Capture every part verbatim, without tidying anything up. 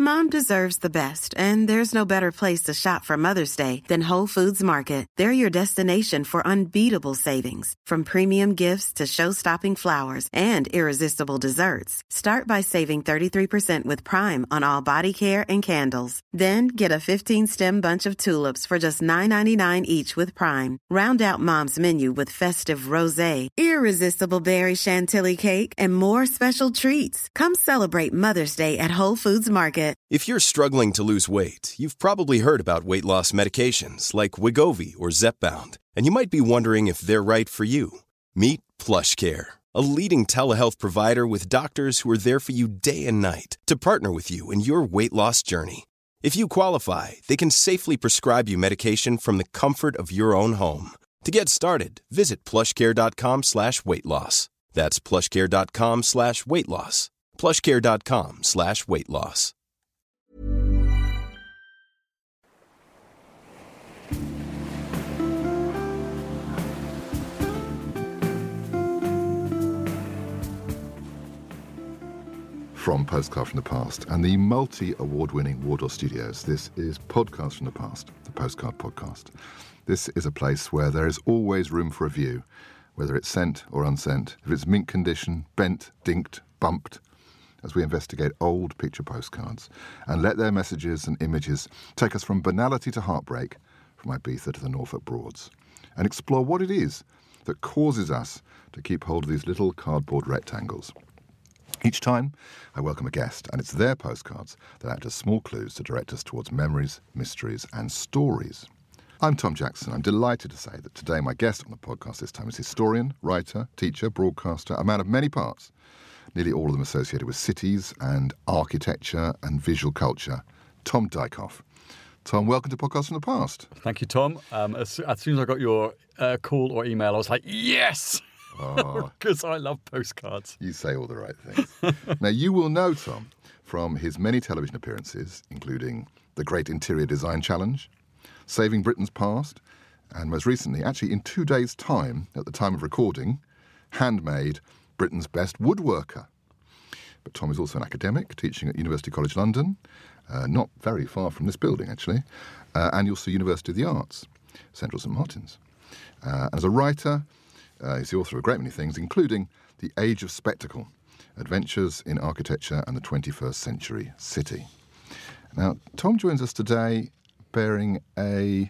Mom deserves the best, and there's no better place to shop for Mother's Day than Whole Foods Market. They're your destination for unbeatable savings, from premium gifts to show-stopping flowers and irresistible desserts. Start by saving thirty-three percent with Prime on all body care and candles. Then get a fifteen-stem bunch of tulips for just nine ninety-nine each with Prime. Round out Mom's menu with festive rosé, irresistible berry chantilly cake, and more special treats. Come celebrate Mother's Day at Whole Foods Market. If you're struggling to lose weight, you've probably heard about weight loss medications like Wegovy or Zepbound, and you might be wondering if they're right for you. Meet PlushCare, a leading telehealth provider with doctors who are there for you day and night to partner with you in your weight loss journey. If you qualify, they can safely prescribe you medication from the comfort of your own home. To get started, visit plushcare.com slash weight loss. That's plushcare.com slash weight loss. plushcare.com slash weight loss. From Postcard from the Past and the multi-award-winning Wardour Studios, this is Podcast from the Past, the Postcard Podcast. This is a place where there is always room for a view, whether it's sent or unsent, if it's mint condition, bent, dinked, bumped, as we investigate old picture postcards and let their messages and images take us from banality to heartbreak, from Ibiza to the Norfolk Broads, and explore what it is that causes us to keep hold of these little cardboard rectangles. Each time, I welcome a guest, and it's their postcards that act as small clues to direct us towards memories, mysteries, and stories. I'm Tom Jackson. I'm delighted to say that today my guest on the podcast this time is historian, writer, teacher, broadcaster, a man of many parts, nearly all of them associated with cities and architecture and visual culture, Tom Dykhoff. Tom, welcome to Podcast from the Past. Thank you, Tom. Um, as, as soon as I got your uh, call or email, I was like, yes! Because oh, I love postcards. You say all the right things. Now, you will know Tom from his many television appearances, including The Great Interior Design Challenge, Saving Britain's Past, and most recently, actually in two days' time, at the time of recording, Handmade, Britain's Best Woodworker. But Tom is also an academic, teaching at University College London, uh, not very far from this building, actually, uh, and also University of the Arts, Central St Martin's. Uh, as a writer, Uh, he's the author of a great many things, including The Age of Spectacle, Adventures in Architecture and the twenty-first Century City. Now, Tom joins us today bearing a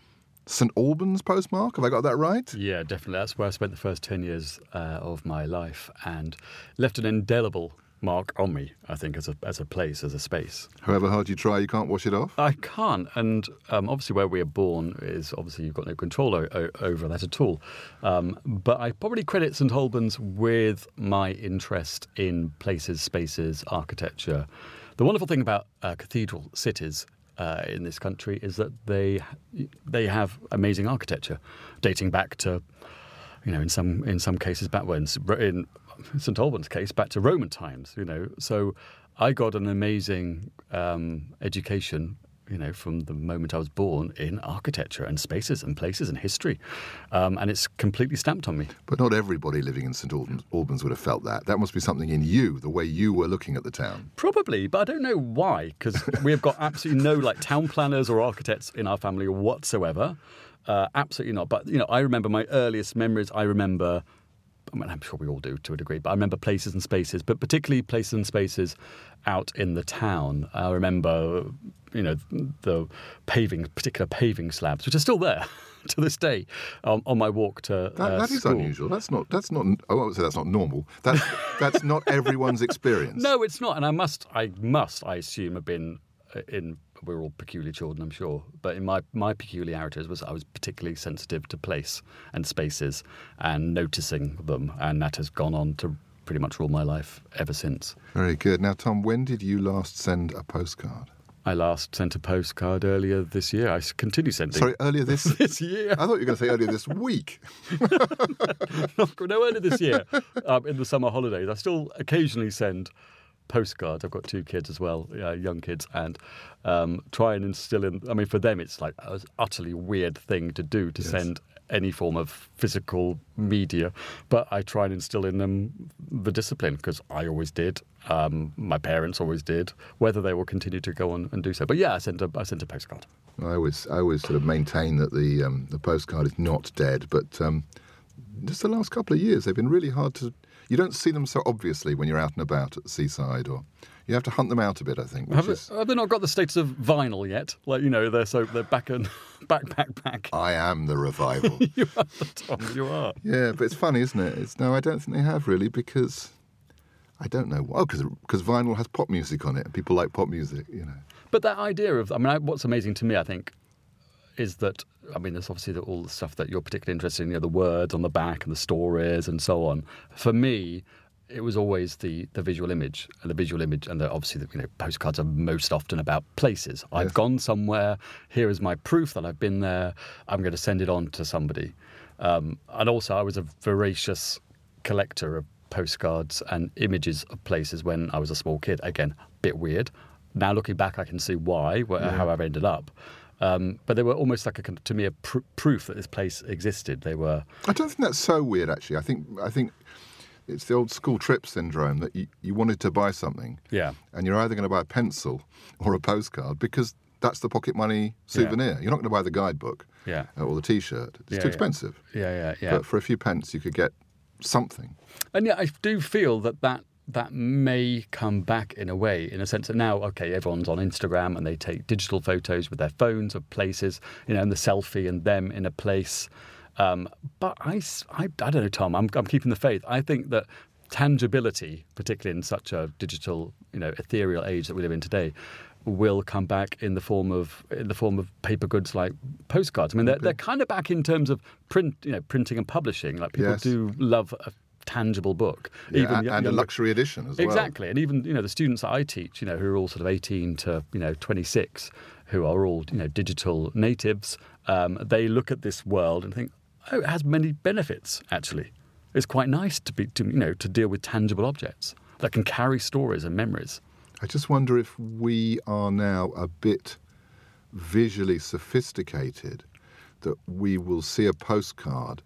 St Albans postmark. Have I got that right? Yeah, definitely. That's where I spent the first ten years uh, of my life and left an indelible mark on me, I think, as a as a place, as a space. However hard you try, you can't wash it off? I can't. And um, obviously where we are born is obviously you've got no control o- o- over that at all. Um, but I probably credit St Albans with my interest in places, spaces, architecture. The wonderful thing about uh, cathedral cities uh, in this country is that they they have amazing architecture dating back to, you know, in some in some cases back when in St Albans' case, back to Roman times, you know. So I got an amazing um, education, you know, from the moment I was born in architecture and spaces and places and history. Um, and it's completely stamped on me. But not everybody living in St Albans, Albans would have felt that. That must be something in you, the way you were looking at the town. Probably, but I don't know why, because we have got absolutely no, like, town planners or architects in our family whatsoever. Uh, absolutely not. But, you know, I remember my earliest memories. I remember... I mean, I'm sure we all do to a degree, but I remember places and spaces, but particularly places and spaces out in the town. I remember, you know, the paving, particular paving slabs, which are still there to this day, um, on my walk to that, uh, that is school. unusual. That's not. That's not. Oh, I would say that's not normal. That's that's not everyone's experience. No, it's not. And I must. I must. I assume have been in. We're all peculiar children, I'm sure. But in my, my peculiarities was I was particularly sensitive to place and spaces and noticing them. And that has gone on to pretty much rule my life ever since. Very good. Now, Tom, when did you last send a postcard? I last sent a postcard earlier this year. I continue sending. Sorry, earlier this... this year. I thought you were going to say earlier this week. no, no, earlier this year, um, in the summer holidays. I still occasionally send postcards. I've got two kids as well, uh, young kids, and um, try and instill in... I mean, for them, it's like an utterly weird thing to do, to yes. send any form of physical media, but I try and instill in them the discipline, because I always did. Um, my parents always did. Whether they will continue to go on and do so, but yeah, I sent a I sent a postcard. I always I always sort of maintain that the um, the postcard is not dead, but um, just the last couple of years they've been really hard to. You don't see them so obviously when you're out and about at the seaside, or you have to hunt them out a bit, I think. Which Have, is, they, have they not got the status of vinyl yet? Like, you know, they're so they're back and back, back, back. I am the revival. You are, Tom. You are. Yeah, but it's funny, isn't it? It's, no, I don't think they have really, because I don't know. Well, because vinyl has pop music on it, and people like pop music, you know. But that idea of, I mean, I, what's amazing to me, I think, is that, I mean, there's obviously the, all the stuff that you're particularly interested in, you know, the words on the back and the stories and so on. For me, it was always the, the visual image, and the visual image, and the, obviously, the, you know, postcards are most often about places. I've Yes. gone somewhere. Here is my proof that I've been there. I'm going to send it on to somebody. Um, and also, I was a voracious collector of postcards and images of places when I was a small kid. Again, a bit weird. Now looking back, I can see why, wh- Yeah. how I've ended up. Um, but they were almost like a, kind of- to me, a pr- proof that this place existed. They were. I don't think that's so weird, actually. I think I think it's the old school trip syndrome that you, you wanted to buy something, Yeah. and you're either going to buy a pencil or a postcard because that's the pocket money souvenir. You're not going to buy the guidebook Yeah. or the T-shirt. It's Yeah, too yeah. expensive. Yeah, yeah, yeah. But for a few pence, you could get something. And yeah, I do feel that that, that may come back in a way, in a sense that now, okay, everyone's on Instagram and they take digital photos with their phones of places, you know, and the selfie and them in a place. Um, but I, s- I, I don't know, Tom, I'm, I'm keeping the faith. I think that tangibility, particularly in such a digital, you know, ethereal age that we live in today, will come back in the form of in the form of paper goods like postcards. I mean, they're, they're kind of back in terms of print, you know, printing and publishing. Like people Yes. do love a tangible book, Yeah, even and, y- and a younger- luxury edition as well. Exactly, and even, you know, the students that I teach, you know, who are all sort of eighteen to, you know, twenty-six, who are all, you know, digital natives, um, they look at this world and think, oh, it has many benefits. Actually, it's quite nice to be, to you know, to deal with tangible objects that can carry stories and memories. I just wonder if we are now a bit visually sophisticated, that we will see a postcard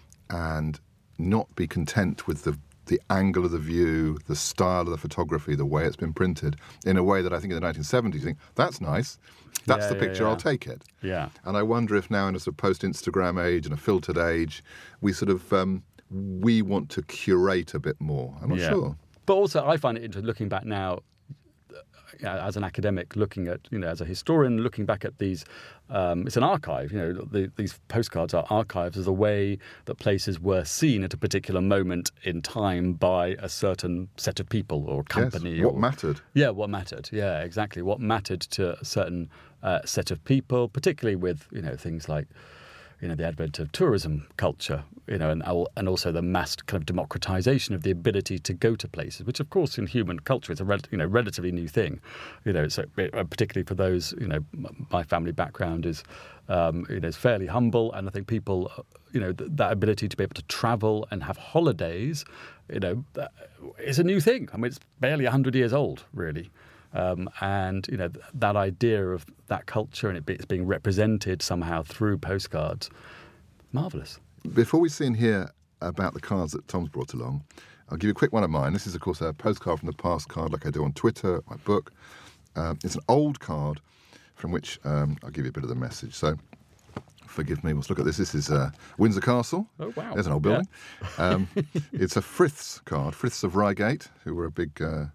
and not be content with the the angle of the view, the style of the photography, the way it's been printed, in a way that I think in the nineteen seventies you think, that's nice, that's Yeah, the yeah, picture, yeah. I'll take it. Yeah. And I wonder if now in a sort of post-Instagram age and a filtered age, we sort of, um, we want to curate a bit more. I'm not Yeah. sure. But also, I find it interesting looking back now, uh, you know, as an academic, looking at, you know, as a historian, looking back at these, um, it's an archive, you know, the, these postcards are archives as a way that places were seen at a particular moment in time by a certain set of people or company. Yes, what or, mattered. Yeah, what mattered. Yeah, exactly. What mattered to a certain uh, set of people, particularly with, you know, things like, you know, the advent of tourism culture, you know, and al- and also the mass kind of democratization of the ability to go to places, which, of course, in human culture is a rel- you know relatively new thing. You know, so uh, particularly for those, you know, m- my family background is, um, you know, is fairly humble, and I think people, uh, you know, th- that ability to be able to travel and have holidays, you know, that is a new thing. I mean, it's barely a hundred years old, really. Um, and, you know, th- that idea of that culture and it be, it's being represented somehow through postcards, marvellous. Before we see and hear about the cards that Tom's brought along, I'll give you a quick one of mine. This is, of course, a postcard from the past card like I do on Twitter, my book. Um, it's an old card from which um, I'll give you a bit of the message. So, forgive me, let's look at this. This is uh, Windsor Castle. Oh, wow. There's an old building. Um, it's a Friths card, Friths of Reigate, who were a big... Uh,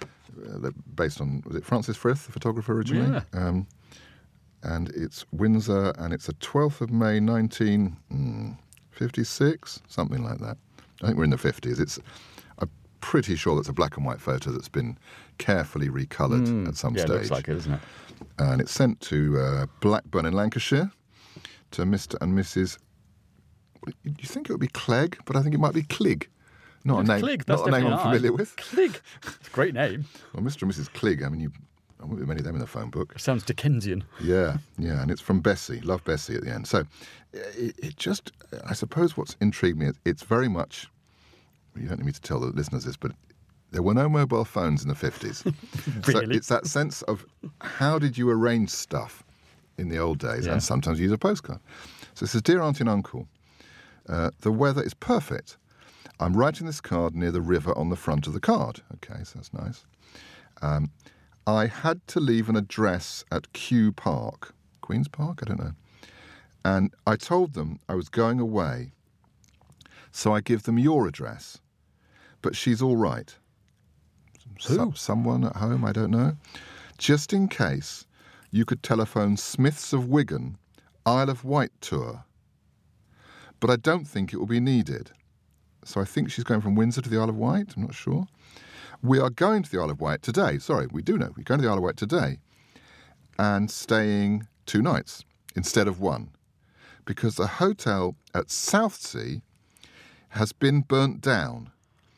Uh, they're based on, was it Francis Frith, the photographer originally? Yeah. Um, and it's Windsor, and it's the twelfth of May, nineteen fifty-six, something like that. I think we're in the fifties. It's, I'm pretty sure that's a black and white photo that's been carefully recoloured at some Yeah, it stage. looks like it, isn't it? And it's sent to uh, Blackburn in Lancashire, to Mister and Missus You think it would be Clegg, but I think it might be Cligg. Not It's a name, Cligg, that's not a name I'm definitely familiar an I. with. Cligg. It's a great name. Well, Mister and Missus Cligg, I mean, you, I won't be many of them in the phone book. It sounds Dickensian. Yeah, yeah, and it's from Bessie. Love Bessie at the end. So it, it just, I suppose what's intrigued me, it's very much, you don't need me to tell the listeners this, but there were no mobile phones in the fifties. So Really? it's that sense of how did you arrange stuff in the old days, Yeah. and sometimes use a postcard. So it says, Dear Auntie and Uncle, Uh, the weather is perfect. I'm writing this card near the river on the front of the card. Okay, so that's nice. Um, I had to leave an address at Kew Park. Queen's Park? I don't know. And I told them I was going away, so I give them your address. But she's all right. Some, someone at home, I don't know. Just in case, you could telephone Smiths of Wigan, Isle of Wight tour. But I don't think it will be needed. So I think she's going from Windsor to the Isle of Wight. I'm not sure. We are going to the Isle of Wight today. Sorry, we do know. We're going to the Isle of Wight today and staying two nights instead of one because the hotel at Southsea has been burnt down.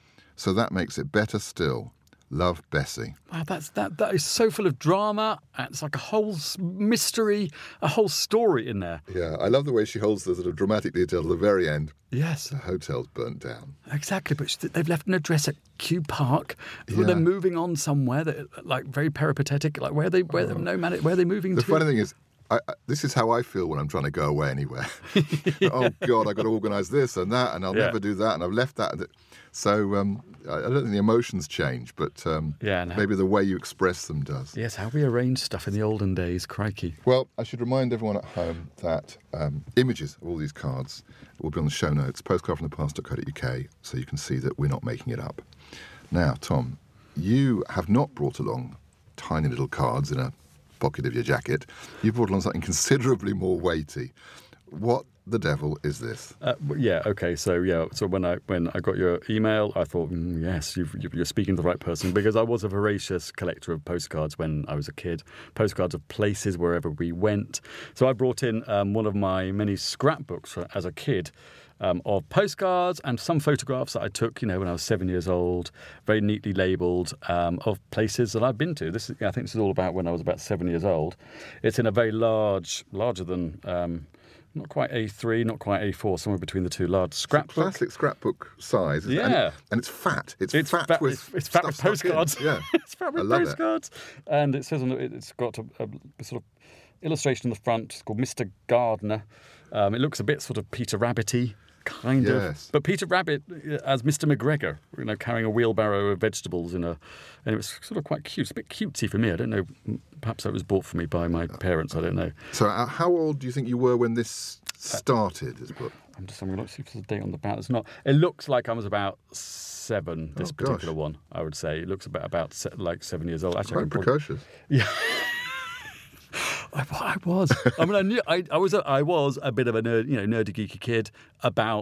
So that makes it better still. Love, Bessie. Wow, that's that. That is so full of drama. It's like a whole mystery, a whole story in there. Yeah, I love the way she holds the sort of dramatic detail to the very end. Yes. The hotel's burnt down. Exactly, but they've left an address at Kew Park. Yeah. They're moving on somewhere that, like, very peripatetic. Like, where are they? Where, oh. no man, where are they moving the to? The funny thing is, I, I, this is how I feel when I'm trying to go away anywhere. Oh God, I've got to organise this and that, and I'll yeah. never do that, and I've left that. So um, I don't think the emotions change, but um, yeah, no. maybe the way you express them does. Yes, how we arranged stuff in the olden days, crikey. Well, I should remind everyone at home that um, images of all these cards will be on the show notes, postcard from the past dot co dot uk, so you can see that we're not making it up. Now, Tom, you have not brought along tiny little cards in a pocket of your jacket. You brought along something considerably more weighty. What the devil is this? Uh, yeah, okay, so yeah, so when I when I got your email, I thought, mm, yes, you've, you're speaking to the right person, because I was a voracious collector of postcards when I was a kid, postcards of places wherever we went. So I brought in um, one of my many scrapbooks as a kid, Um, of postcards and some photographs that I took, you know, when I was seven years old, very neatly labelled, um, of places that I've been to. This is, I think this is all about when I was about seven years old. It's in a very large, larger than, um, not quite A three, not quite A four, somewhere between the two, large scrapbook. Classic scrapbook size. Yeah. And, it, and it's fat. It's, it's fat, fat with It's, it's fat with postcards. Yeah. It's fat with postcards. It. And it says on it, it's got a, a sort of illustration on the front. It's called Mister Gardner. Um, it looks a bit sort of Peter Rabbit-y. Kind yes. of, but Peter Rabbit as Mister McGregor, you know, carrying a wheelbarrow of vegetables in a, and it was sort of quite cute. It's a bit cutesy for me. I don't know. Perhaps that was bought for me by my parents. I don't know. So, uh, how old do you think you were when this started? This book. I'm just. I'm going to see if there's a date on the back. It's not. It looks like I was about seven. This oh, particular one, I would say, it looks about about se- like seven years old. Actually, quite precocious. Probably, yeah. I, I was. I mean, I knew. I, I was. A, I was a bit of a nerd, you know, nerdy, geeky kid about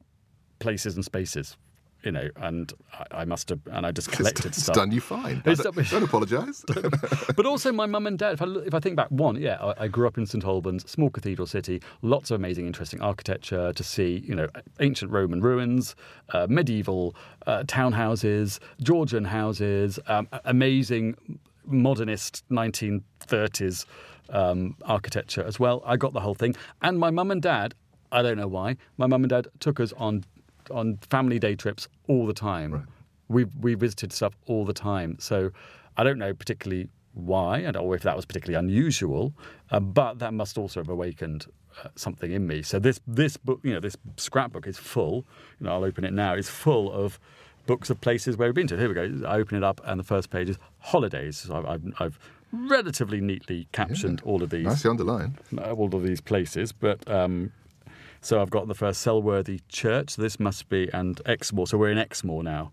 places and spaces, you know, and I, I must have, and I just collected it's, stuff. It's done you fine. Don't, don't apologise. But also my mum and dad, if I, if I think back, one, yeah, I, I grew up in St Albans, small cathedral city, lots of amazing, interesting architecture to see, you know, ancient Roman ruins, uh, medieval uh, townhouses, Georgian houses, um, amazing modernist nineteen thirties um, architecture as well. I got the whole thing. And my mum and dad, I don't know why, my mum and dad took us on on family day trips all the time. Right. We we visited stuff all the time. So I don't know particularly why, and or if that was particularly unusual, uh, but that must also have awakened uh, something in me. So this this book, you know, this scrapbook is full. You know, I'll open it now. It's full of books of places where we've been to. Here we go. I open it up, and the first page is holidays. So I've, I've, I've relatively neatly captioned yeah. all of these. Nicely underlined. All of these places, but. Um, So I've got the first Selworthy Church. So this must be, and Exmoor. So we're in Exmoor now.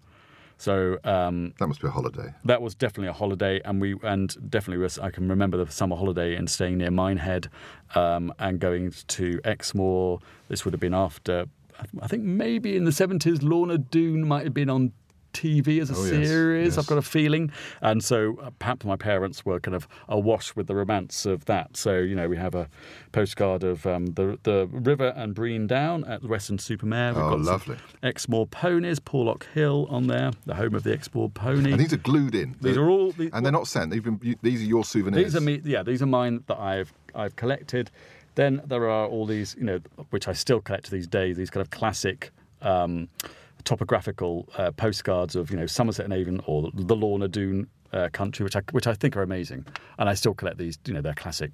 So um, that must be a holiday. That was definitely a holiday, and we and definitely was. I can remember the summer holiday and staying near Minehead, um, and going to Exmoor. This would have been after, I think maybe in the seventies. Lorna Doone might have been on T V as a oh, series, yes, yes. I've got a feeling. And so uh, perhaps my parents were kind of awash with the romance of that. So, you know, we have a postcard of um, the the river and Breen Down at the Weston-super-Mare. We've oh, got lovely. Exmoor ponies, Porlock Hill on there, the home of the Exmoor pony. And these are glued in. These they're, are all... These, and they're not sent. They've been, you, these are your souvenirs. These are me, yeah, these are mine that I've I've collected. Then there are all these, you know, which I still collect to these days, these kind of classic... Um, topographical uh, postcards of, you know, Somerset and Avon or the Lorna Doone uh, country, which I which I think are amazing, and I still collect these. You know, they're classic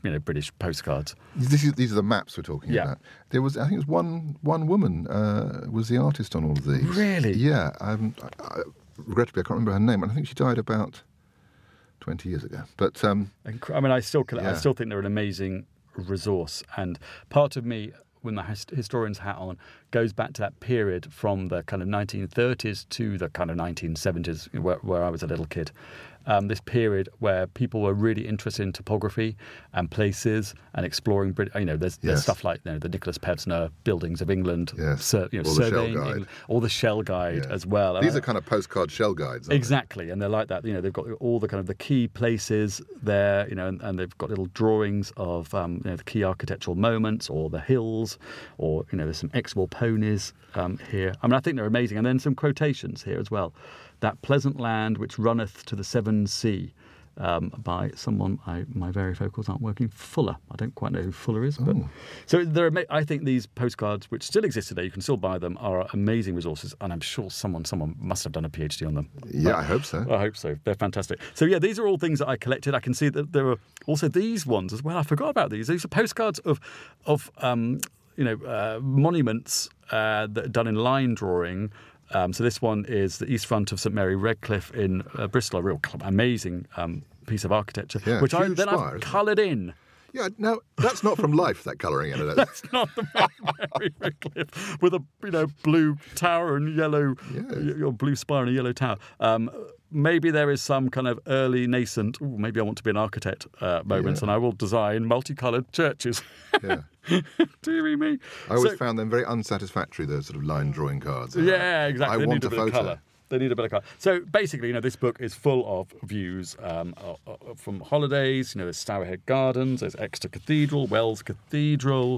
you know, British postcards. This is, these are the maps we're talking Yeah. about. There was, I think, it was one one woman uh, was the artist on all of these. Really? Yeah. Um, I, I, regrettably, I can't remember her name. I think she died about twenty years ago. But um, Inc- I mean, I still I Yeah. still think they're an amazing resource, and part of me, with my hist- historian's hat on, goes back to that period from the kind of nineteen thirties to the kind of nineteen seventies, where, where I was a little kid. Um, this period where people were really interested in topography and places and exploring. Brit- You know, there's, there's Yes. stuff like you know the Nicholas Pevsner buildings of England, Yes. sur- you know, Or the Shell surveying Guide. England, or the Shell Guide yeah. as well. These And are I- kind of postcard shell guides, aren't Exactly, and they're like that. You know, they've got all the kind of the key places there. You know, and, and they've got little drawings of um, you know the key architectural moments, or the hills, or you know, there's some Exmoor ponies um, here. I mean, I think they're amazing, and then some quotations here as well. That pleasant land which runneth to the Severn Sea. Um, by someone, I, my varifocals aren't working. Fuller. I don't quite know who Fuller is, but Oh. so there. Are, ama- I think these postcards, which still exist today, you can still buy them, are amazing resources, and I'm sure someone, someone must have done a PhD on them. they? Yeah, I hope so. I hope so. They're fantastic. So yeah, these are all things that I collected. I can see that there are also these ones as well. I forgot about these. These are postcards of of um, you know uh, monuments uh, that are done in line drawing. Um, so this one is the east front of St Mary Redcliffe in uh, Bristol, a real cl- amazing um, piece of architecture, Yeah, which I huge then spire, I've isn't it? coloured in. Yeah, no, that's not from life, that colouring in it. That's not the Mary Redcliffe with a you know blue tower and yellow, Yes. your blue spire and a yellow tower. Um, maybe there is some kind of early nascent. Ooh, maybe I want to be an architect uh, moments, Yeah. and I will design multicoloured churches. Yeah. Deary me. I always So- found them very unsatisfactory, those sort of line drawing cards. Yeah, exactly. I they want need a, a bit photo. of colour. They need a bit of colour. So basically, you know, this book is full of views um, uh, uh, from holidays. You know, there's Stourhead Gardens, there's Exeter Cathedral, Wells Cathedral.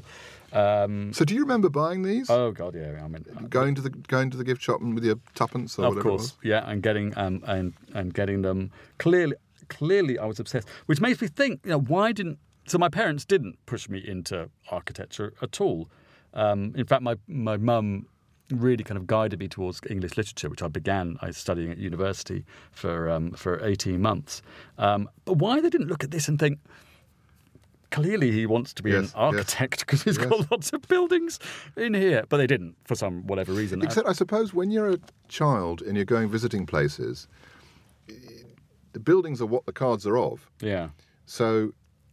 Um, So do you remember buying these? oh God, yeah. I mean, uh, going to the going to the gift shop and with your tuppence or of whatever course, yeah, and getting um, and and getting them clearly. Clearly, I was obsessed, which makes me think, you know, why didn't so my parents didn't push me into architecture at all. Um, in fact, my my mum really kind of guided me towards English literature, which I began I studying at university for um, for eighteen months. Um, but why they didn't look at this and think, clearly he wants to be Yes, an yes. architect because he's Yes. got lots of buildings in here. But they didn't for some whatever reason. Except, I suppose, when you're a child and you're going visiting places, the buildings are what the cards are of. yeah. So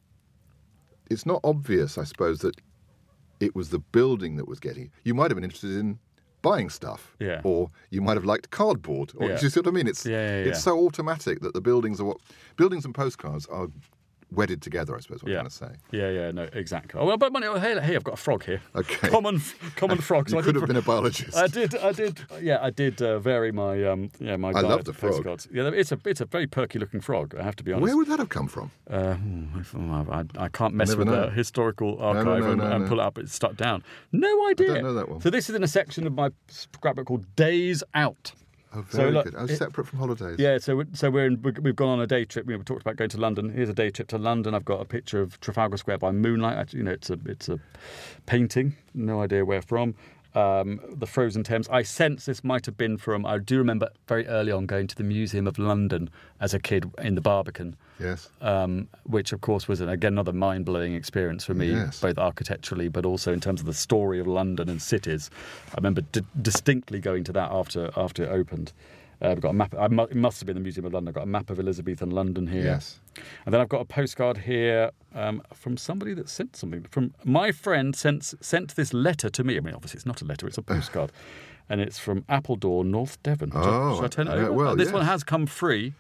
it's not obvious, I suppose, that it was the building that was getting. You might have been interested in buying stuff, Yeah. or you might have liked cardboard. Or, Yeah. Do you see what I mean? It's Yeah, yeah, it's yeah. so automatic that the buildings are what buildings and postcards are wedded together, I suppose. What Yeah. I'm trying to say. Yeah, yeah, no, exactly. Oh, well, but money. Oh, hey, hey, I've got a frog here. Okay. Common, common frog. You I could did- have been a biologist. I did, I did. Yeah, I did uh, vary my, um, yeah, my. I diet love the of frog. postcards. Yeah, it's a, it's a very perky-looking frog. I have to be honest. Where would that have come from? Uh, hmm, I, I can't mess never with know. the historical no, archive no, and, no, and no. pull it up. It's stuck down. No idea. don't know that one. So this is in a section of my scrapbook called Days Out. Oh, So, very look, good. Oh, it- separate from holidays. Yeah, so we- so we're in, we've gone on a day trip. You know, we talked about going to London. Here's a day trip to London. I've got a picture of Trafalgar Square by moonlight. Actually, you know, it's a it's a painting. No idea where from. Um, the Frozen Thames. I sense this might have been from. I do remember very early on going to the Museum of London as a kid in the Barbican. Yes. Um, which of course was an, again another mind-blowing experience for me, Yes. both architecturally but also in terms of the story of London and cities. I remember d- distinctly going to that after after it opened. Uh, I've got a map. I mu- it must have been the Museum of London. I've got a map of Elizabethan London here. Yes. And then I've got a postcard here um, from somebody that sent something. From my friend sent sent this letter to me. I mean, obviously it's not a letter; it's a postcard, and it's from Appledore, North Devon. Shall- Oh, shall I turn it I know it over? well, this one yes. has come free.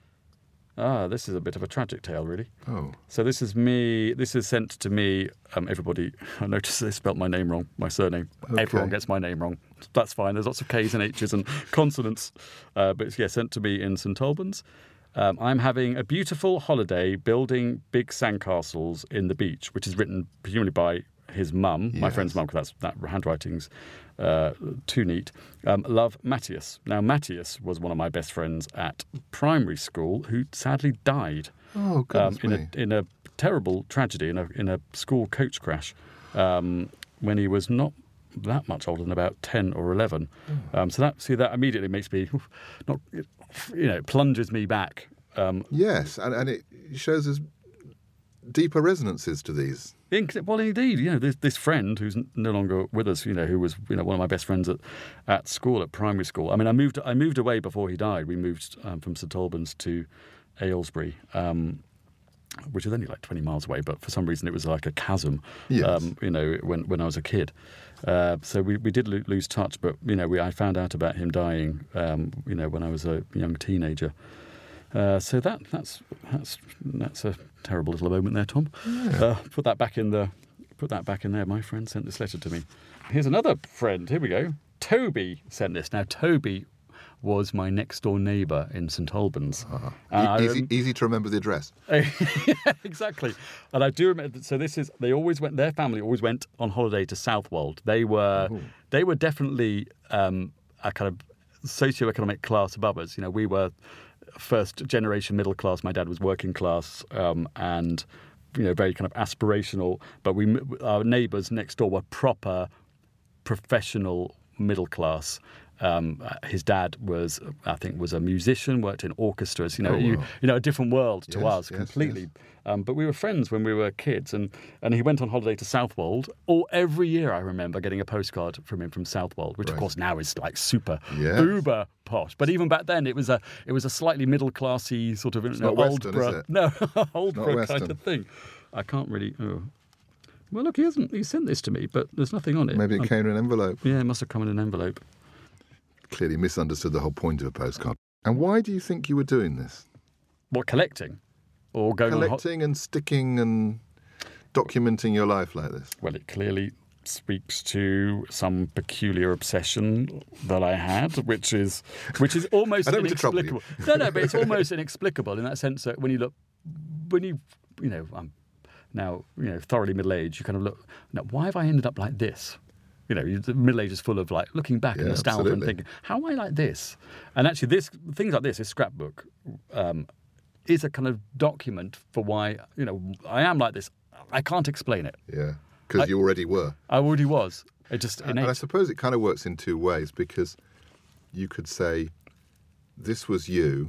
Ah, this is a bit of a tragic tale, really. Oh. So this is me. This is sent to me. Um, everybody, I noticed they spelt my name wrong, my surname. Everyone gets my name wrong. That's fine. There's lots of K's and H's and consonants. Uh, but it's yeah, sent to me in St Albans. Um, I'm having a beautiful holiday building big sandcastles in the beach, which is written presumably by his mum, my Yes. friend's mum, because that's that handwriting's uh, too neat. Um, love, Matthias. Now, Matthias was one of my best friends at primary school, who sadly died Oh, um, goodness in me. a in a terrible tragedy in a in a school coach crash um, when he was not that much older than about ten or eleven. Um, so that see that immediately makes me not you know plunges me back. Um, Yes, and, and it shows us deeper resonances to these. In, well, indeed, you know, this, this friend who's no longer with us, you know, who was, you know, one of my best friends at, at school, at primary school. I mean, I moved I moved away before he died. We moved um, from St Albans to Aylesbury, um, which is only like twenty miles away, but for some reason it was like a chasm, yes. um, you know, when when I was a kid. Uh, so we, we did lo- lose touch, but, you know, we I found out about him dying, um, you know, when I was a young teenager. Uh, so that that's that's that's a terrible little moment there, Tom. Yeah. Uh, put that back in the put that back in there. My friend sent this letter to me. Here's another friend. Here we go. Toby sent this. Now, Toby was my next door neighbour in St Albans. Uh-huh. Uh, E- easy, rem- easy to remember the address. yeah, exactly. And I do remember. So this is. They always went. Their family always went on holiday to Southwold. They were. Ooh. They were definitely um, a kind of socioeconomic class above us. You know, we were first generation middle class. My dad was working class, um, and you know, very kind of aspirational. But we, our neighbours next door were proper professional middle class. Um, his dad was, I think, was a musician, worked in orchestras. You know, Oh, wow. you, you know, a different world to Yes, us yes, completely. yes. Um, but we were friends when we were kids, and, and he went on holiday to Southwold. Or every year, I remember getting a postcard from him from Southwold, which Right. of course now is like super Yes. uber posh. But even back then, it was a it was a slightly middle classy sort of you know, not old Western, bro, is it? no old Not bro Western. kind of thing. I can't really. Oh. Well, look, he hasn't. He sent this to me, but there's nothing on it. Maybe it Um, came in an envelope. Yeah, it must have come in an envelope. Clearly misunderstood the whole point of a postcard. And why do you think you were doing this? What, collecting? Or going on... Ho- Collecting and sticking and documenting your life like this? well, it clearly speaks to some peculiar obsession that I had, which is which is almost I don't mean to trouble you. inexplicable. No, no, but it's almost inexplicable in that sense that when you look... When you... You know, I'm now, you know, thoroughly middle-aged, you kind of look... Now, why have I ended up like this? You know, the middle age is full of like looking back Yeah, and nostalgia and absolutely. thinking, how am I like this? And actually, this things like this, this scrapbook, um, is a kind of document for why you know I am like this. I can't explain it. Yeah, because I- you already were. I already was. It just And I innate. suppose it kind of works in two ways, because you could say, this was you,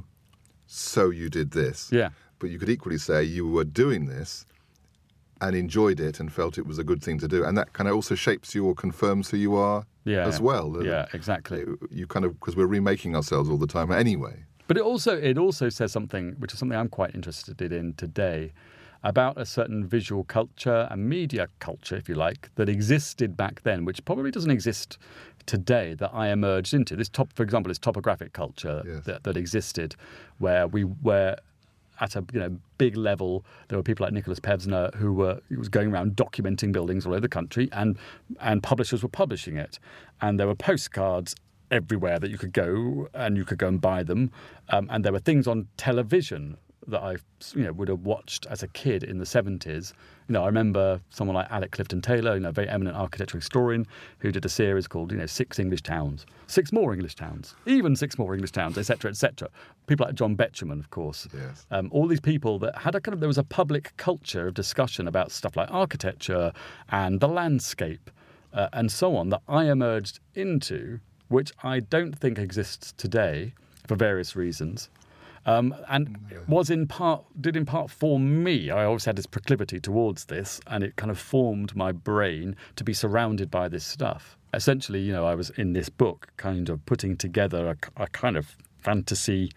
so you did this. Yeah. But you could equally say you were doing this and enjoyed it and felt it was a good thing to do. And that kind of also shapes you or confirms who you are Yeah. as well. Yeah, exactly. You, you kind of, because we're remaking ourselves all the time anyway. But it also it also says something, which is something I'm quite interested in today, about a certain visual culture and media culture, if you like, that existed back then, which probably doesn't exist today, that I emerged into. This top, for example, this topographic culture Yes. that, that existed, where we were at a you know big level. There were people like Nicholas Pevsner who were who was going around documenting buildings all over the country, and and publishers were publishing it, and there were postcards everywhere that you could go and you could go and buy them, um, and there were things on television that I you know would have watched as a kid in the seventies. You know, I remember someone like Alec Clifton Taylor, you know, a very eminent architectural historian, who did a series called, you know, Six English Towns, Six More English Towns, even Six More English Towns, et cetera, et cetera. People like John Betjeman, of course. Yes. Um, all these people that had a kind of, there was a public culture of discussion about stuff like architecture and the landscape uh, and so on that I emerged into, which I don't think exists today for various reasons. Um, and was in part, did in part form me. I always had this proclivity towards this, and it kind of formed my brain to be surrounded by this stuff. Essentially, you know, I was in this book kind of putting together a, a kind of fantasy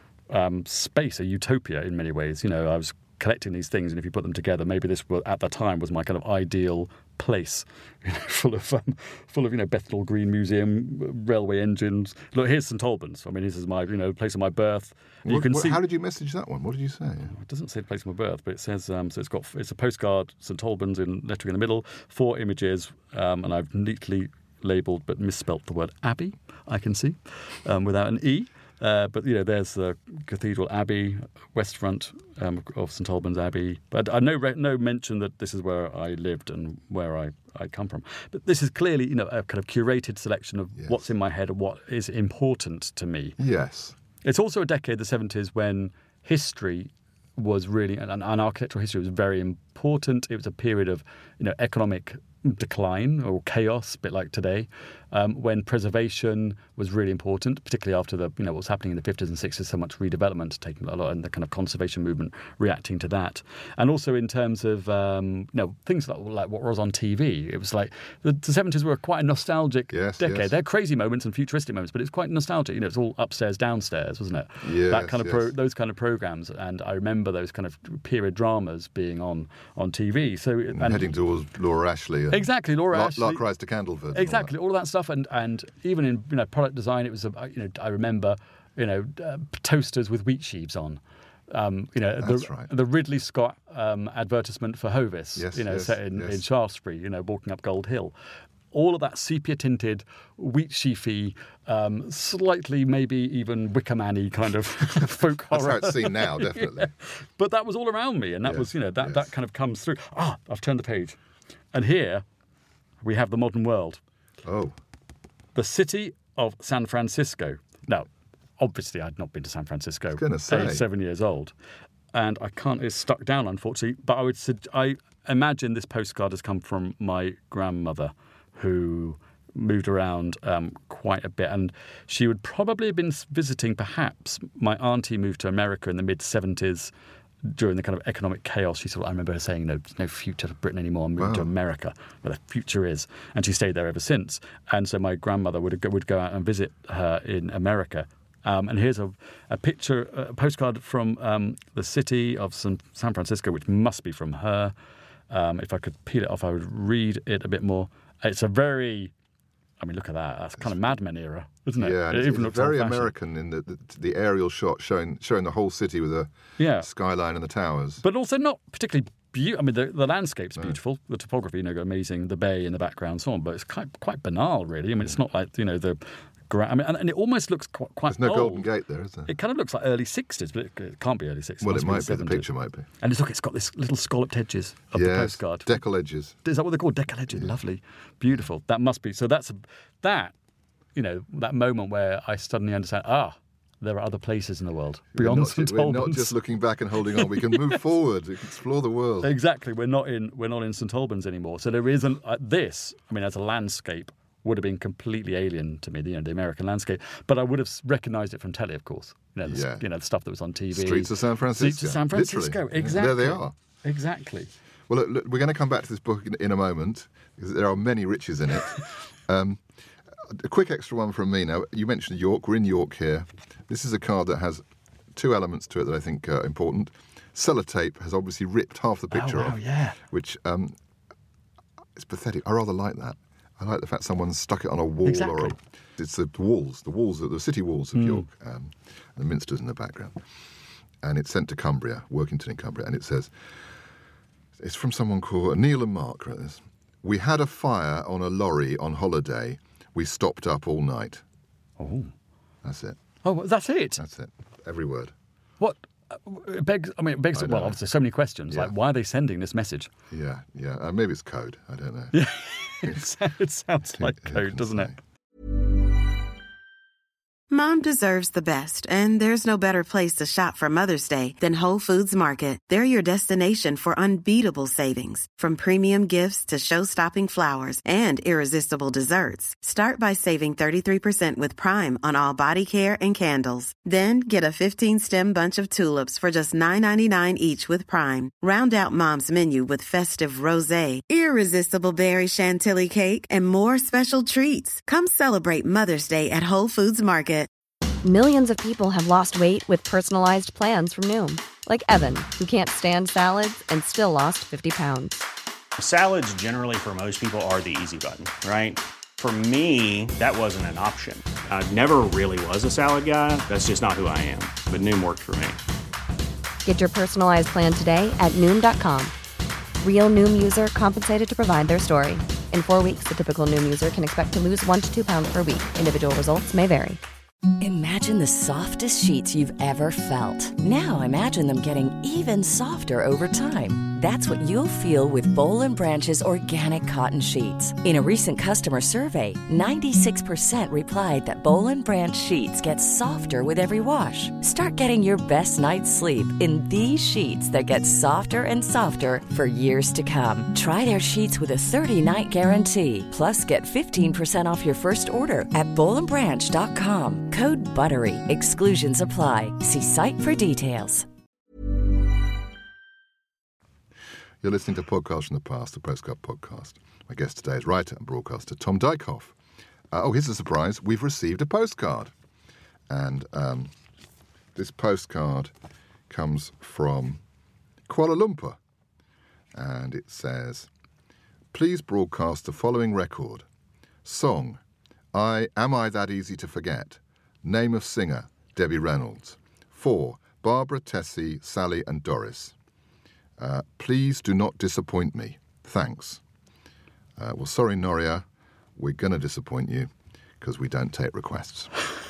um, space, a utopia in many ways. You know, I was collecting these things, and if you put them together, maybe this was, at the time was my kind of ideal place, you know, full of um, full of you know Bethnal Green Museum, railway engines. Look, here's St Albans. I mean, this is my you know place of my birth. You What- can what- see. How did you message that one? What did you say? It doesn't say the place of my birth, but it says um, so. It's got it's a postcard, St Albans in lettering in the middle, four images, um, and I've neatly labelled but misspelt the word Abbey. I can see um, without an e. Uh, but, you know, there's the Cathedral Abbey, west front um, of St Albans Abbey. But I no, no mention that this is where I lived and where I, I come from. But this is clearly, you know, a kind of curated selection of Yes. what's in my head and what is important to me. Yes. It's also a decade, the seventies, when history was really, and, and architectural history was very important. It was a period of, you know, economic decline or chaos, a bit like today, um, when preservation was really important, particularly after the you know what was happening in the fifties and sixties, so much redevelopment taking a lot, and the kind of conservation movement reacting to that, and also in terms of um, you know things like, like what was on T V. It was like the, the seventies were quite a nostalgic yes, decade. Yes. They're crazy moments and futuristic moments, but it's quite nostalgic. You know, it's all upstairs, downstairs, wasn't it? Yes, that kind of yes. pro, those kind of programs, and I remember those kind of period dramas being on on T V. So and and, heading towards Laura Ashley. And exactly, Laura Lark, Ashley. Lark Rise to Candleford. and Exactly, all, all of that stuff, and and even in you know product design, it was a, you know I remember you know uh, toasters with wheat sheaves on. Um, you know That's the, right. the Ridley Scott um, advertisement for Hovis, Yes, you know, yes, set in, yes. in Shaftesbury, you know, walking up Gold Hill. All of that sepia-tinted, wheat sheafy, um, slightly maybe even Wickerman-y kind of folk That's horror. how it's seen now, definitely. Yeah. But that was all around me, and that Yes, was, you know, that, yes. that kind of comes through. Ah, I've turned the page. And here we have the modern world. Oh, The city of San Francisco. Now, obviously, I'd not been to San Francisco. I was gonna say. Age seven years old. And I can't, it's stuck down, unfortunately. But I would, sug- I imagine this postcard has come from my grandmother, who moved around um, quite a bit. And she would probably have been visiting, perhaps, my auntie moved to America in the mid-seventies during the kind of economic chaos. She said, I remember her saying, no, there's no future for Britain anymore, and moved Wow. to America, where the future is. And she stayed there ever since. And so my grandmother would go, would go out and visit her in America. Um, and here's a, a picture, a postcard from um, the city of San, San Francisco, which must be from her. Um, if I could peel it off, I would read it a bit more. It's a very, I mean, look at that. That's kind of Mad Men era, isn't it? yeah. It It's, even it's looks very old-fashioned. American in the, the the aerial shot showing showing the whole city with a Yeah. skyline and the towers. But also not particularly beautiful. I mean, the, the landscape's beautiful. The topography, you know, amazing. The bay in the background, so on. But it's quite quite banal, really. I mean, it's not like, you know, the... Gra- I mean, and, and it almost looks quite, quite There's no old. Golden Gate there, is there? It kind of looks like early sixties, but it, it can't be early sixties. well, must it be might be. The seventies. picture might be. And it's, look, it's got this little scalloped edges of yes, the postcard. decal edges. Is that what they're called? Decal edges. Lovely. Beautiful. That must be. So that's, that, you know, that moment where I suddenly understand, ah, there are other places in the world beyond we're not, St ju- we're not Albans. just looking back and holding on. We can move forward, we can explore the world. Exactly. We're not in we're not in St Albans anymore. So there isn't uh, this. I mean, as a landscape, would have been completely alien to me. You know, the American landscape. But I would have recognised it from telly, of course. You know, the, Yeah. you know, the stuff that was on T V. Streets of San Francisco. Streets of San Francisco. Literally. Yeah, Exactly. there they are. Exactly. Well, look, look, we're going to come back to this book in, in a moment because there are many riches in it. um, a quick extra one from me now. You mentioned York. We're in York here. This is a card that has two elements to it that I think are important. Sellotape has obviously ripped half the picture oh, wow, off, yeah. which um, it's pathetic. I rather like that. I like the fact someone's stuck it on a wall Exactly. or a, it's the walls, the walls, the city walls of York, um, and the minsters in the background. And it's sent to Cumbria, Workington in Cumbria, and it says, it's from someone called Neil and Mark wrote this. We had a fire on a lorry on holiday. We stopped up all night. Oh. That's it. Oh, that's it. That's it. Every word. What? uh, It begs. I mean, it begs. I Well, know. obviously, so many questions. Yeah. Like, why are they sending this message? Yeah, yeah. Uh, maybe it's code. I don't know. Yeah. it sounds- it sounds like Who code, can doesn't it? say? Mom deserves the best, and there's no better place to shop for Mother's Day than Whole Foods Market. They're your destination for unbeatable savings, from premium gifts to show-stopping flowers and irresistible desserts. Start by saving thirty-three percent with Prime on all body care and candles. Then get a fifteen-stem bunch of tulips for just nine ninety-nine each with Prime. Round out Mom's menu with festive rosé, irresistible berry chantilly cake, and more special treats. Come celebrate Mother's Day at Whole Foods Market. Millions of people have lost weight with personalized plans from Noom. Like Evan, who can't stand salads and still lost fifty pounds. Salads generally for most people are the easy button, right? For me, that wasn't an option. I never really was a salad guy. That's just not who I am. But Noom worked for me. Get your personalized plan today at Noom dot com. Real Noom user compensated to provide their story. In four weeks, the typical Noom user can expect to lose one to two pounds per week. Individual results may vary. Imagine the softest sheets you've ever felt. Now imagine them getting even softer over time. That's what you'll feel with Boll and Branch's organic cotton sheets. In a recent customer survey, ninety-six percent replied that Boll and Branch sheets get softer with every wash. Start getting your best night's sleep in these sheets that get softer and softer for years to come. Try their sheets with a thirty-night guarantee. Plus, get fifteen percent off your first order at boll and branch dot com. Code BUTTERY. Exclusions apply. See site for details. You're listening to Podcasts from the Past, the Postcard Podcast. My guest today is writer and broadcaster Tom Dykhoff. Uh, oh, here's a surprise. We've received a postcard. And um, this postcard comes from Kuala Lumpur. And it says, please broadcast the following record. Song, I Am I That Easy to Forget? Name of singer, Debbie Reynolds. For Barbara, Tessie, Sally and Doris. Uh, please do not disappoint me. Thanks. Uh, well, sorry, Noria, we're going to disappoint you because we don't take requests.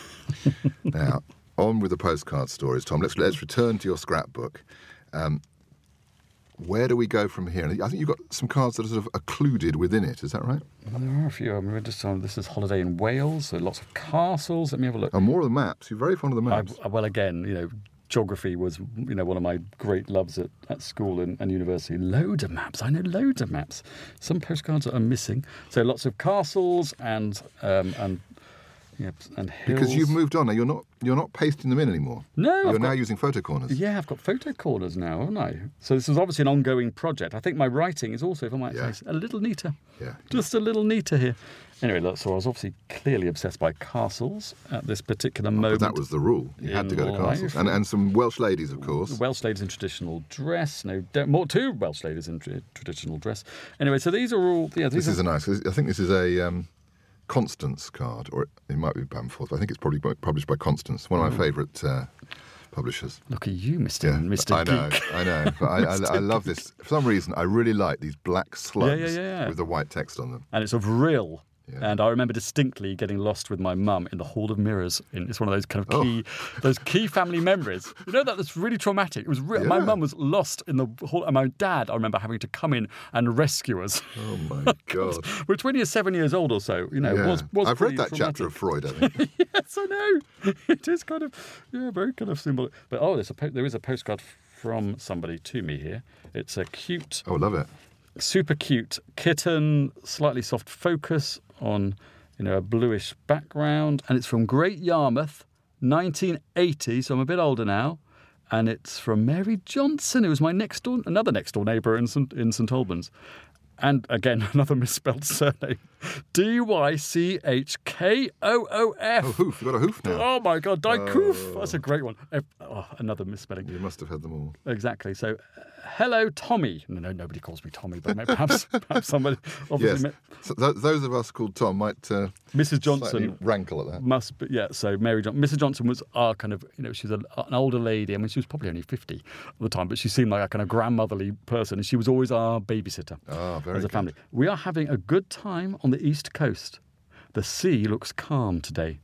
Now, on with the postcard stories, Tom. Let's let's return to your scrapbook. Um, where do we go from here? I think you've got some cards that are sort of occluded within it. Is that right? Well, there are a few. I mean, we're just on, this is holiday in Wales, so lots of castles. Let me have a look. Oh, more of the maps. You're very fond of the maps. I, well, again, you know, geography was, you know, one of my great loves at, at school and, and university. Loads of maps. I know loads of maps. Some postcards are missing. So lots of castles and um, and yeah, and hills. Because you've moved on now. You're not you're not pasting them in anymore. No, you're I've now got, using photo corners. Yeah, I've got photo corners now, haven't I? So this is obviously an ongoing project. I think my writing is also, if I might Yeah. say, a little neater. Yeah. Just a little neater here. Anyway, look, so I was obviously clearly obsessed by castles at this particular moment. But that was the rule. You had to go to in castles. life. And, and some Welsh ladies, of course. Welsh ladies in traditional dress. No, don't- more two Welsh ladies in tra- traditional dress. Anyway, so these are all. Yeah, these This are, is a nice. I think this is a um, Constance card, or it might be Bamforth. I think it's probably bu- published by Constance, one of my favourite uh, publishers. Look at you, Mister Yeah, Mister I know, Geek. I know. But I, I, I love this. For some reason, I really like these black slugs Yeah, yeah, yeah. with the white text on them. And it's of Rill. Yeah. And I remember distinctly getting lost with my mum in the Hall of Mirrors. In, it's one of those kind of key, those key family memories. You know that that's really traumatic. It was re- my Yeah. mum was lost in the hall, and my dad, I remember having to come in and rescue us. Oh my God! Which, when you're seven years old or so, you know, Yeah. was was I've read pretty that chapter of traumatic. Freud. I think. Yes, I know. It is kind of, yeah, very kind of symbolic. But oh, there's a po- there is a postcard from somebody to me here. It's a cute, Oh, love it. super cute kitten, slightly soft focus on, you know, a bluish background, and it's from Great Yarmouth, nineteen eighty. So I'm a bit older now, and it's from Mary Johnson, who was my next door, another next door neighbour in St in St Albans. And again, another misspelled surname. D Y C H K O O F. Oh, hoof. You've got a hoof now. Oh, my God, Dykoof. That's a great one. Eh, Oh, another misspelling. You must have had them all. Exactly. So, uh, hello, Tommy. No, no, nobody calls me Tommy, but maybe perhaps, perhaps somebody, obviously, Yes. So th- those of us called Tom might uh, Missus Johnson slightly rankle at that. must be, yeah, so Mary Johnson. Missus Johnson was our kind of, you know, she was a, an older lady. I mean, she was probably only fifty at the time, but she seemed like a kind of grandmotherly person, and she was always our babysitter Ah, very as a good. family. We are having a good time on the East Coast. The sea looks calm today.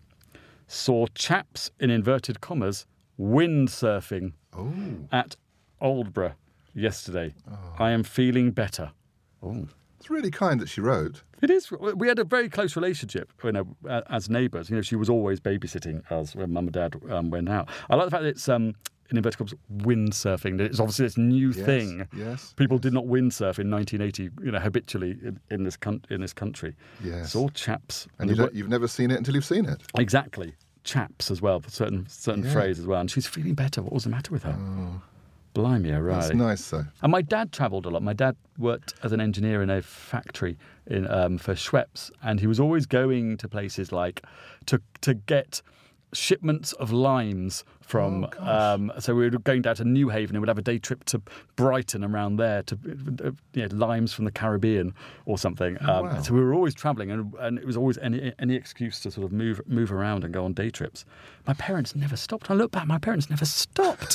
Saw chaps, in inverted commas, windsurfing Oh. at Aldborough yesterday. I am feeling better. Oh. It's really kind that she wrote. It is. We had a very close relationship, you know, as neighbours. You know, she was always babysitting us when Mum and Dad um, went out. I like the fact that it's um, in inverted commas windsurfing. That it's obviously this new Yes, thing. yes, People yes. did not windsurf in nineteen eighty, you know, habitually in, in this con- in this country. Yes. It's all chaps. And the you wo- don't, you've never seen it until you've seen it. Exactly. Chaps as well, for certain certain Yeah. phrase as well. And she's feeling better. What was the matter with her? Blimey, right. That's nice, though. And my dad travelled a lot. My dad worked as an engineer in a factory in um, for Schweppes, and he was always going to places like to to get shipments of limes from. Oh, um, so we were going down to Newhaven and we'd have a day trip to Brighton around there to uh, you know, limes from the Caribbean or something. Um, wow. So we were always travelling, and, and it was always any any excuse to sort of move move around and go on day trips. My parents never stopped. I look back, my parents never stopped.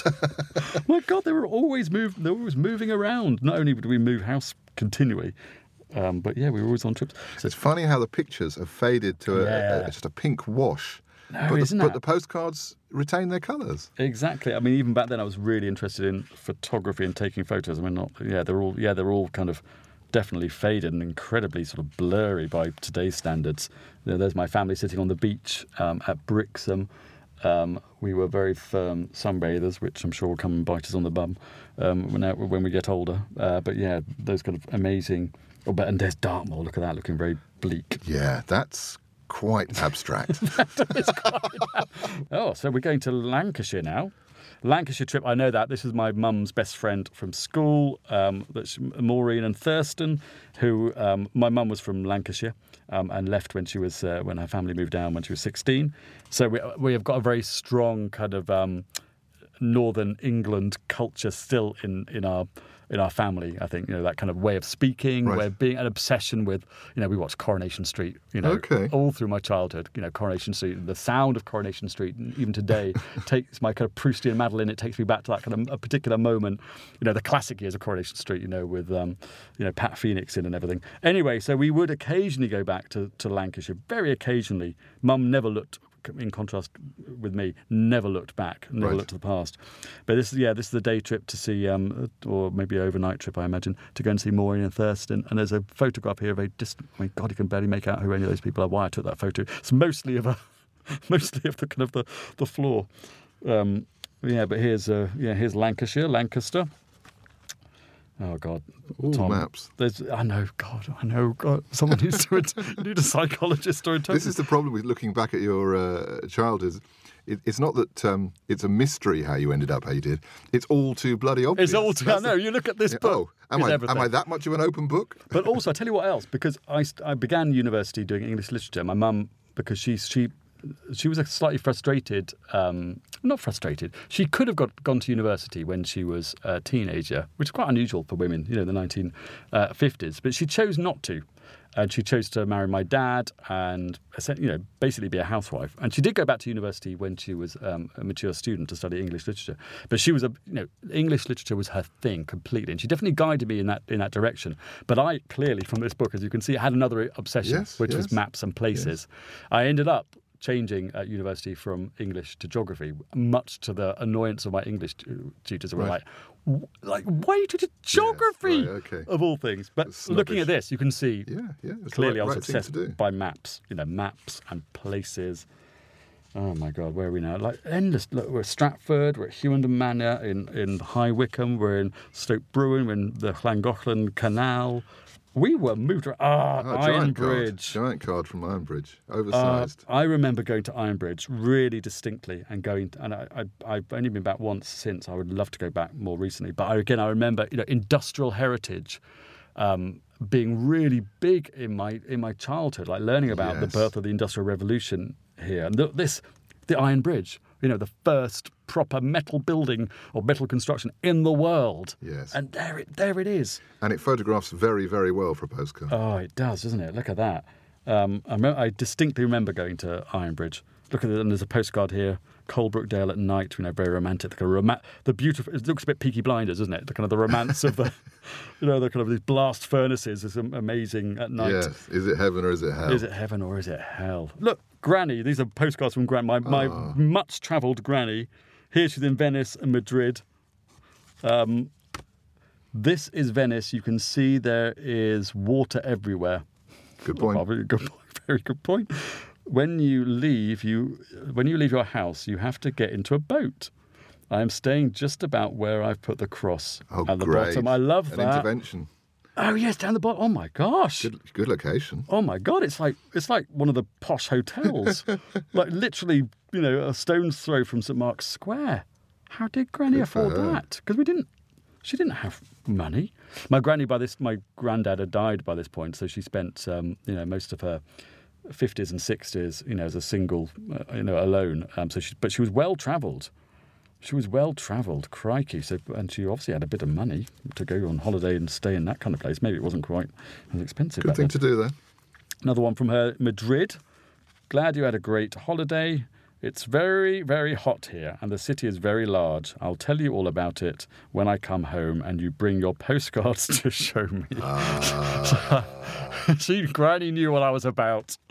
My God, they were always moving. They were always moving around. Not only did we move house continually, um, but yeah, we were always on trips. So It's funny how the pictures have faded to a, Yeah. a, just a pink wash No, but, isn't the, that? but the postcards retain their colours. Exactly. I mean, even back then, I was really interested in photography and taking photos. I mean, not yeah, they're all yeah, they're all kind of definitely faded and incredibly sort of blurry by today's standards. You know, there's my family sitting on the beach um, at Brixham. Um, we were very firm sunbathers, which I'm sure will come and bite us on the bum um, when, when we get older. Uh, but yeah, those kind of amazing. Oh, but and there's Dartmoor. Look at that, looking very bleak. Yeah, that's quite abstract. Oh, so we're going to Lancashire now. Lancashire trip, I know that. This is my mum's best friend from school, um, that's Maureen and Thurston, who um, my mum was from Lancashire um, and left when she was uh, when her family moved down when she was sixteen. So we we have got a very strong kind of um, Northern England culture still in, in our in our family. I think, you know, that kind of way of speaking, Right. way of being, an obsession with, you know, we watched Coronation Street, you know, Okay. all through my childhood. You know, Coronation Street, the sound of Coronation Street, even today, takes my kind of Proustian Madeline. It takes me back to that kind of a particular moment. You know, the classic years of Coronation Street. You know, with um, you know, Pat Phoenix in and everything. Anyway, so we would occasionally go back to, to Lancashire, very occasionally. Mum never looked. In contrast with me, never looked back, never Right. looked to the past. But this is, yeah, this is the day trip to see, um, or maybe overnight trip, I imagine, to go and see Maureen and Thurston. And there's a photograph here of a distant. I mean, God, you can barely make out who any of those people are. Why I took that photo? It's mostly of a, mostly of the kind of the the floor. Um, yeah, but here's uh, yeah, here's Lancashire, Lancaster. Oh God, All Tom, maps. There's, I know, God, I know, God. Someone needs to you need a psychologist or a This is the problem with looking back at your uh, childhood. It, it's not that um, it's a mystery how you ended up how you did. It's all too bloody obvious. It's all too. I That's know. the- You look at this Yeah, book. Oh, am it's I, everything. am I that much of an open book? But also, I tell you what else, because I, st- I began university doing English literature. My mum, because she she she was a slightly frustrated, um, not frustrated. She could have got gone to university when she was a teenager, which is quite unusual for women, you know, in the nineteen fifties. But she chose not to. And she chose to marry my dad and, you know, basically be a housewife. And she did go back to university when she was um, a mature student to study English literature. But she was a, you know, English literature was her thing completely. And she definitely guided me in that in that direction. But I clearly, from this book, as you can see, had another obsession, Yes, which yes, was maps and places. I ended up changing at university from English to geography, much to the annoyance of my English tu- tutors who were Right. like, "W- like, why are you teaching geography? right, okay. Of all things. But That's looking snobbish. at this, you can see Yeah, yeah. It's the clearly right, I was right thing to obsessed do. by maps, you know, maps and places. Oh my God, where are we now? Like endless. Look, we're at Stratford, we're at Hewenden Manor, in, in High Wycombe, we're in Stoke Bruin, we're in the Llangollen Canal. We were moved around. Ah, Oh, Iron giant Bridge. Card. Giant card from Iron Bridge. Uh, Oversized. I remember going to Iron Bridge really distinctly and going, and I, I, I've only been back once since. I would love to go back more recently. But I, again, I remember, you know, industrial heritage um, being really big in my in my childhood, like learning about the Yes. birth of the Industrial Revolution here. And the, this, the Iron Bridge, you know, the first proper metal building or metal construction in the world. Yes. And there it, there it is. And it photographs very, very well for a postcard. Oh, it does, doesn't it? Look at that. Um, I, remember, I distinctly remember going to Iron Bridge. Look at it, and there's a postcard here. Colebrookdale at night, you know, very romantic. The, kind of roma- the beautiful. It looks a bit Peaky Blinders, doesn't it? The kind of the romance of the, you know, the kind of these blast furnaces is amazing at night. Yes. Is it heaven or is it hell? Is it heaven or is it hell? Look, Granny. These are postcards from Granny. My, my Ah. much-travelled Granny. Here she's in Venice and Madrid. Um, this is Venice. You can see there is water everywhere. Good point. Oh, very good point. Very good point. When you leave, you when you leave your house, you have to get into a boat. I am staying just about where I've put the cross Oh, at the great. bottom. I love An that. intervention. Oh yes, down the bottom. Oh my gosh. Good, good location. Oh my God, it's like it's like one of the posh hotels. Like literally, you know, a stone's throw from St Mark's Square. How did Granny Good for afford her. that? Because we didn't. She didn't have money. My granny, by this, my granddad had died by this point, so she spent, um, you know, most of her fifties and sixties, you know, as a single, uh, you know, alone. Um, so, she, but she was well travelled. She was well travelled, crikey. So, and she obviously had a bit of money to go on holiday and stay in that kind of place. Maybe it wasn't quite as expensive. Good back thing then. to do there. Another one from her, Madrid. Glad you had a great holiday. It's very, very hot here, and the city is very large. I'll tell you all about it when I come home, and you bring your postcards to show me. Ah. She, Granny knew what I was about.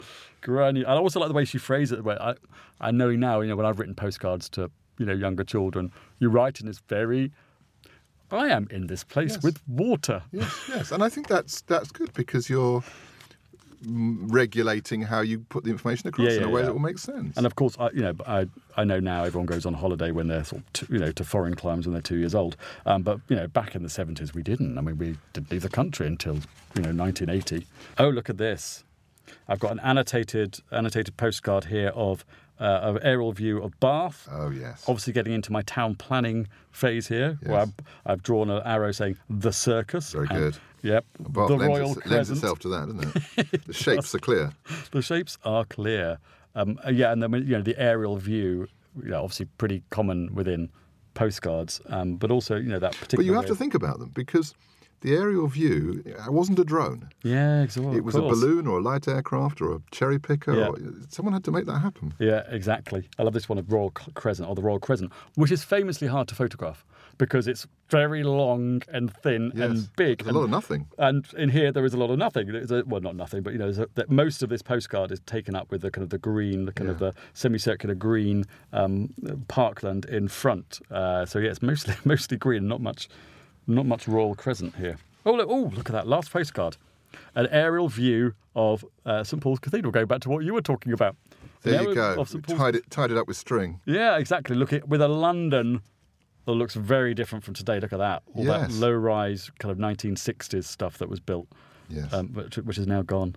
granular. I also like the way she phrased it. Where I, I know now, you know, when I've written postcards to, you know, younger children, you write in this very, I am in this place Yes. with water. Yes, yes. And I think that's that's good because you're mm, regulating how you put the information across Yeah, in a yeah, way yeah. that will make sense. And of course, I, you know, I I know now everyone goes on holiday when they're sort of t- you know to foreign climes when they're two years old. Um, but you know, back in the seventies, we didn't. I mean, we didn't leave the country until you know nineteen eighty. Oh, look at this! I've got an annotated annotated postcard here of uh, an aerial view of Bath. Oh, yes. Obviously, getting into my town planning phase here, Yes. where I've, I've drawn an arrow saying the circus. Very and- good. Yep. Bath the lends, Royal its- lends Crescent. itself to that, doesn't it? The shapes are clear. The shapes are clear. Um, uh, yeah, and then you know the aerial view, you know, obviously pretty common within postcards, um, but also you know that particular. But you have way to of- think about them because the aerial view it wasn't a drone. Yeah, exactly. It was a balloon or a light aircraft or a cherry picker. Yeah. Or, someone had to make that happen. Yeah, exactly. I love this one of Royal Crescent or the Royal Crescent, which is famously hard to photograph because it's very long and thin Yes. and big. There's and, a lot of nothing. And in here there is a lot of nothing. There's a, well, not nothing, but you know, there's a, that most of this postcard is taken up with the kind of the green, the kind of Yeah. the semicircular green um, parkland in front. Uh, so yeah, it's mostly mostly green, not much, not much Royal Crescent here. Oh look! Oh look at that last postcard, an aerial view of uh, St Paul's Cathedral. Going back to what you were talking about. There An you aerial go. of St Paul's Tied it, tied it up with string. Yeah, exactly. Look at with a London that looks very different from today. Look at that. All that Yes. low-rise kind of nineteen sixties stuff that was built, Yes. um, which, which is now gone.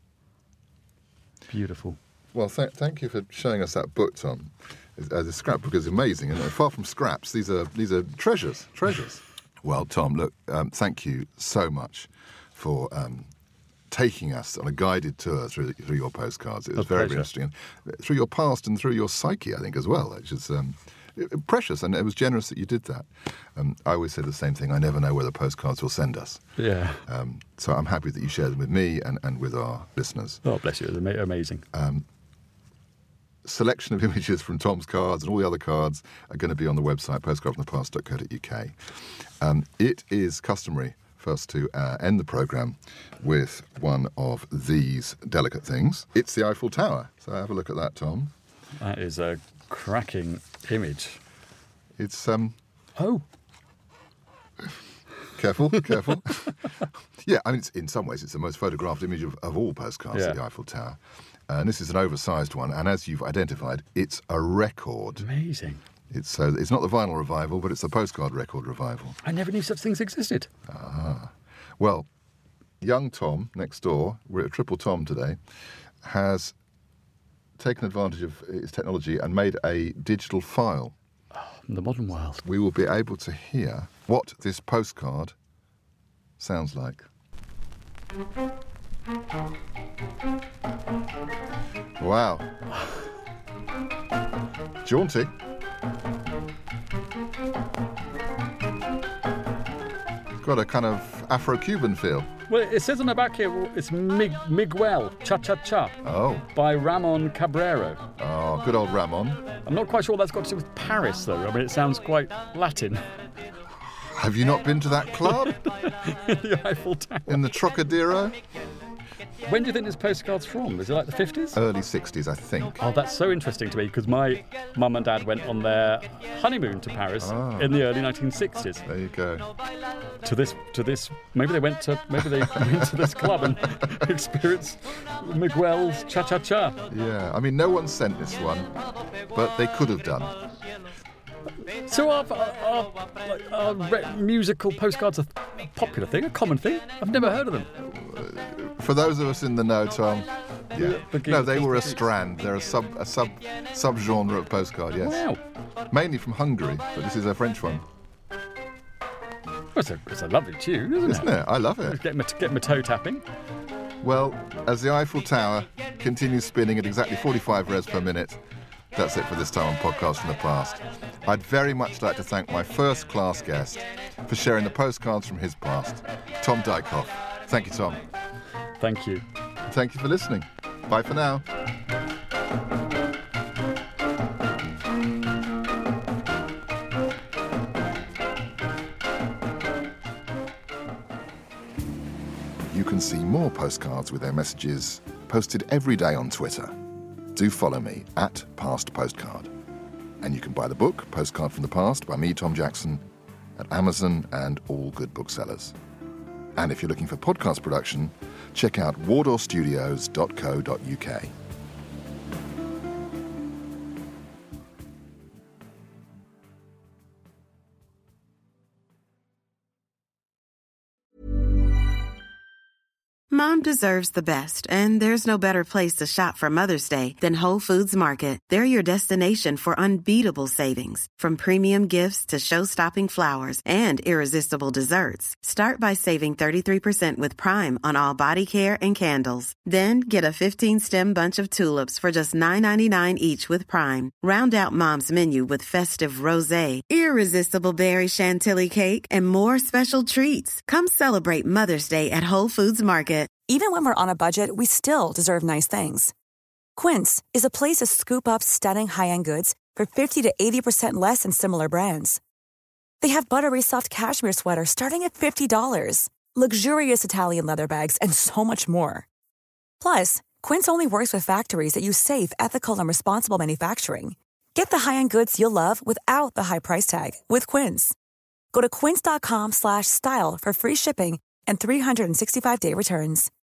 Beautiful. Well, th- thank you for showing us that book, Tom. Uh, the scrapbook is amazing, and far from scraps, these are these are treasures, treasures. Well, Tom, look, um, thank you so much for um, taking us on a guided tour through through your postcards. It was A very, very pleasure. interesting, and through your past and through your psyche, I think, as well, which is um, precious, and it was generous that you did that. Um, I always say the same thing: I never know where the postcards will send us. Yeah. Um, so I'm happy that you share them with me and, and with our listeners. Oh, bless you. It was ama- amazing. Selection of images from Tom's cards and all the other cards are going to be on the website postcard from the past dot co dot uk. Um, it is customary for us to uh, end the programme with one of these delicate things. It's the Eiffel Tower. So have a look at that, Tom. That is a cracking image. It's um, Oh. careful, careful. Yeah, I mean, it's, in some ways, it's the most photographed image of, of all postcards Yeah. of the Eiffel Tower. Uh, and this is an oversized one, and as you've identified, it's a record. Amazing. It's uh, it's not the vinyl revival, but it's the postcard record revival. I never knew such things existed. Well, young Tom next door, we're at Triple Tom today, has taken advantage of his technology and made a digital file. In the modern world. We will be able to hear what this postcard sounds like. Wow. Jaunty. It's got a kind of Afro-Cuban feel. Well, it says on the back here, it's Mig- Miguel Cha Cha Cha Oh, by Ramon Cabrero. oh, good old Ramon. I'm not quite sure what that's got to do with Paris, though. I mean, it sounds quite Latin. Have you not been to that club The Eiffel Tower. in the Trocadero? When do you think this postcard's from? Is it like the fifties? Early sixties, I think. Oh, that's so interesting to me because my mum and dad went on their honeymoon to Paris Ah. in the early nineteen sixties. There you go. To this, to this, maybe they went to, maybe they went to this club and experienced Miguel's Cha Cha Cha. Yeah, I mean, no one sent this one, but they could have done. So are, are, are, are re- musical postcards a popular thing, a common thing? I've never heard of them. For those of us in the know, Tom, yeah. The geeks, No, they were a the geeks. strand. They're a sub a sub sub genre of postcard. Yes. Wow. Mainly from Hungary, but this is a French one, Well, it's, a, it's a lovely tune, isn't, isn't it? I love it. Get my, get my toe tapping. Well, as the Eiffel Tower continues spinning at exactly forty-five revs per minute, that's it for this time on Podcast from the Past. I'd very much like to thank my first-class guest for sharing the postcards from his past, Tom Dykhoff. Thank you, Tom. Thank you. Thank you for listening. Bye for now. You can see more postcards with their messages posted every day on Twitter. Do follow me at Past Postcard. And you can buy the book, Postcard from the Past, by me, Tom Jackson, at Amazon and all good booksellers. And if you're looking for podcast production, check out wardour studios dot co dot uk. Mom deserves the best, and there's no better place to shop for Mother's Day than Whole Foods Market. They're your destination for unbeatable savings, from premium gifts to show-stopping flowers and irresistible desserts. Start by saving thirty-three percent with Prime on all body care and candles. Then get a fifteen-stem bunch of tulips for just nine ninety-nine each with Prime. Round out Mom's menu with festive rosé, irresistible berry chantilly cake, and more special treats. Come celebrate Mother's Day at Whole Foods Market. Even when we're on a budget, we still deserve nice things. Quince is a place to scoop up stunning high-end goods for fifty to eighty percent less than similar brands. They have buttery soft cashmere sweaters starting at fifty dollars, luxurious Italian leather bags, and so much more. Plus, Quince only works with factories that use safe, ethical, and responsible manufacturing. Get the high-end goods you'll love without the high price tag with Quince. Go to quince dot com slash style for free shipping and three sixty-five day returns.